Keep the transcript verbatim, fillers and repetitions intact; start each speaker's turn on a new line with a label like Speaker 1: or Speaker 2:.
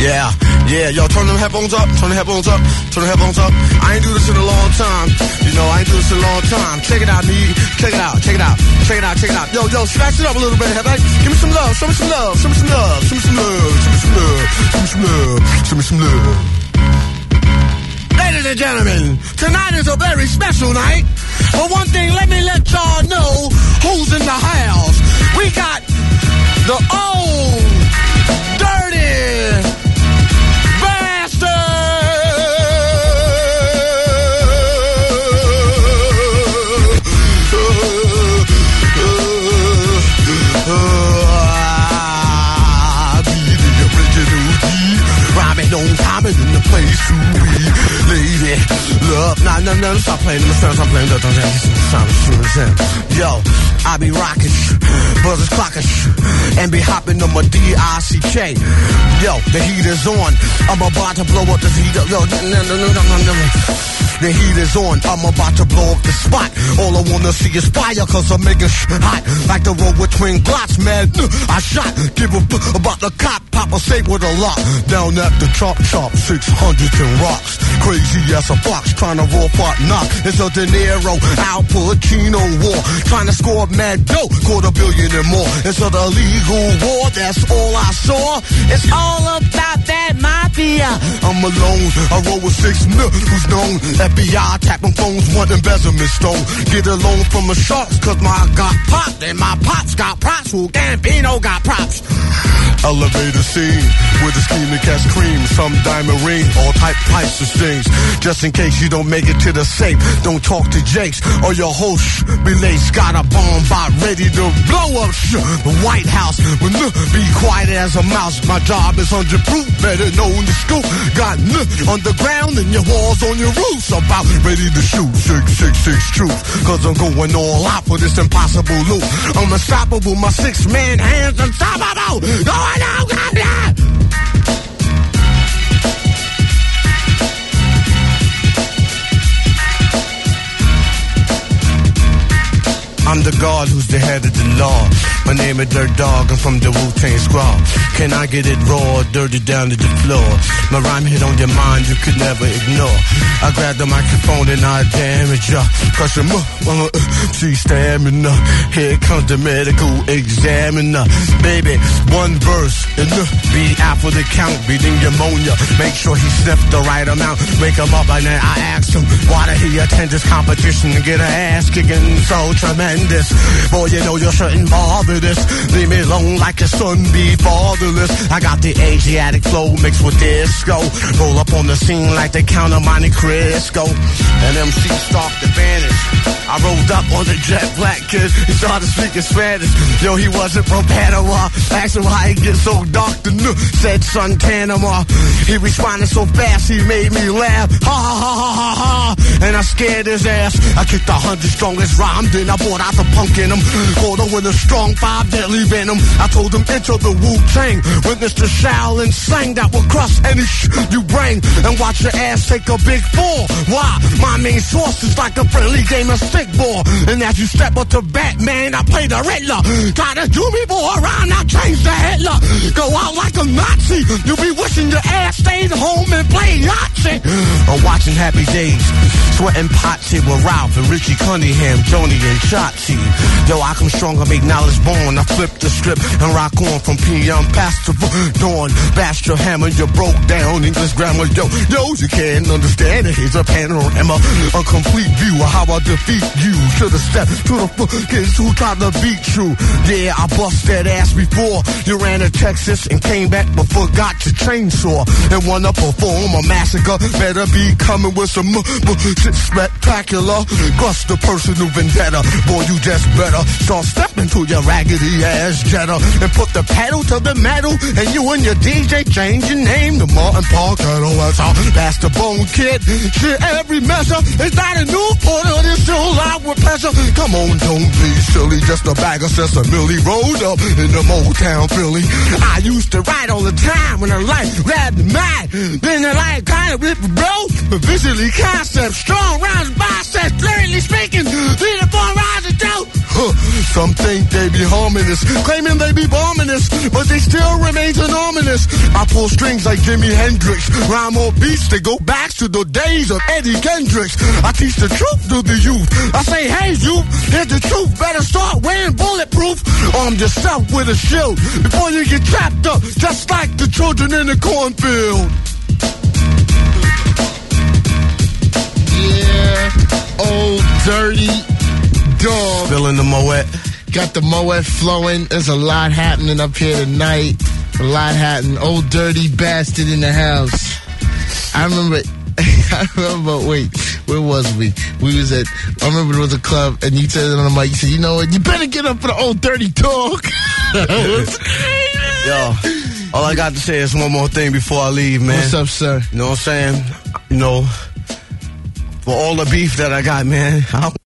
Speaker 1: Yeah, yeah, yo, turn them headphones up, turn the headphones up, turn the headphones up. I ain't do this in a long time, you know, I ain't do this in a long time. Check it out, me, check it out, check it out, check it out, check it out. Yo, yo, scratch it up a little bit, have I? Give me some love, show me some love, show me some love, show me some love, show me some love, show me some love, show me some love. Ladies and gentlemen, tonight is a very special night. For one thing, let me let y'all know who's in the house. We got the old, dirty bastard. I be the original G. Rhyming on time in the place to be. Lady, love. Nah, nah, nah, stop playing. Stop playing. Don't Yo, I be rockin', brothers clockin', and be hopping on my D I C K. Yo, the heat is on. I'm about to blow up the heat. Yo, no, no, no, no, no, no. The heat is on. I'm about to blow up the spot. All I wanna see is fire, cause I'm making sh- hot. Like the road with twin glocks, man. I shot. Give a b- about the cop. Papa say with a lock. Down at the chop chop, six hundred and rocks. Crazy as a fox, trying to raw part knock. It's a De Niro, Al Pacino war. Trying to score mad dough, quarter billion and more. It's a legal war, that's all I saw. It's all about that mafia. I'm alone, I roll with six n- who's known. F B I tapping phones, one embezzlement stone. Get a loan from the sharks, cause my got pop. And my pops got props, who Gambino got props. Elevator scene, with the scheming cast cream. Some diamond ring, all type types of things. Just in case you don't make it to the safe, don't talk to Jakes or your host. Be late, got a bomb bot ready to blow up sh- the White House. But n- be quiet as a mouse. My job is hundred proof, better know the scoop. Got n- underground and your walls on your roofs. About ready to shoot six six six truth. Cause I'm going all out for this impossible loot. I'm unstoppable, my six man hands unstoppable. Going out, God, yeah. I'm the God who's the head of the law. My name is Dirt Dog, I'm from the Wu-Tang Squad. Can I get it raw, dirty down to the floor? My rhyme hit on your mind, you could never ignore. I grab the microphone and I damage ya. Cause I'm, uh, uh, see stamina. Here comes the medical examiner. Baby, one verse, and uh, be out for the count, beating pneumonia. Make sure he sniffed the right amount. Wake him up and then I asked him, why did he attend this competition and get an ass kicking so tremendous? Boy, you know you shouldn't bother this. Leave me alone like your son be fatherless. I got the Asiatic flow mixed with disco. Roll up on the scene like the Count of Monte Cristo. And M C start to vanish. I rolled up on the jet black kid. He started speaking Spanish. Yo, he wasn't from Panama. Asked him how he get so dark. The n- said son Panama. He responded so fast he made me laugh. Ha ha ha ha ha ha. And I scared his ass. I kicked a hundred strongest rhyme. Then I brought out the punk in him. Called him with a strong five deadly venom. I told him enter the Wu-Tang. Witness the Shaolin slang that will crush any sh you bring. And watch your ass take a big fall. Why? My main source is like a friendly game of stickball. And as you step up to Batman, I play the Riddler. Try to do me for a rhyme, I change the Hitler. Go out like a Nazi. You be wishing your ass stayed home and played Yahtzee. Or watching Happy Days. Sweating pots here with Ralph and Richie Cunningham, Joni and Shotzi. Yo, I come strong, I make knowledge born. I flip the script and rock on from P M past the dawn. Bash your hammer, you broke down English grammar. Yo, yo, you can't understand it. Here's a panorama, a complete view of how I defeat you. Should've stepped to the kids who tried to beat you. Yeah, I bust that ass before. You ran to Texas and came back but forgot your chainsaw. And wanna perform a massacre. Better be coming with some shit spectacular. Crush the personal vendetta. Boy, you just better start stepping to your raggedy ass Jetta and put the pedal to the metal. And you and your D J change your name to Martin Parker. That's all. That's the Bone Kid. Shit, every measure is not a new order. It's still live with pleasure. Come on, don't be silly. Just a bag of sesame rolled up in the Motown Philly. I used to write all the time when the light grabbed me mad. Then the light kind of ripped the bro. But visually concept, strong rounds, biceps, lyrically speaking. Three to four rounds of dope. Huh. Some think they be harming us, claiming they be bombing us, but they still remain anonymous. Hendrix. I pull strings like Jimi Hendrix. Rhyme on beats that go back to the days of Eddie Kendricks. I teach the truth to the youth. I say, hey, youth, here's the truth. Better start wearing bulletproof. Arm yourself with a shield before you get trapped up, just like the children in the cornfield.
Speaker 2: Yeah, old dirty dog.
Speaker 1: Spilling the Moet.
Speaker 2: Got the Moet flowing. There's a lot happening up here tonight. A lot happening. Old dirty bastard in the house. I remember, I remember, wait, where was we? We was at, I remember there was a club, and you said it on the mic, you said, you know what, you better get up for the old dirty talk.
Speaker 1: Yo, all I got to say is one more thing before I leave, man.
Speaker 2: What's up, sir?
Speaker 1: You know what I'm saying? You know, for all the beef that I got, man, I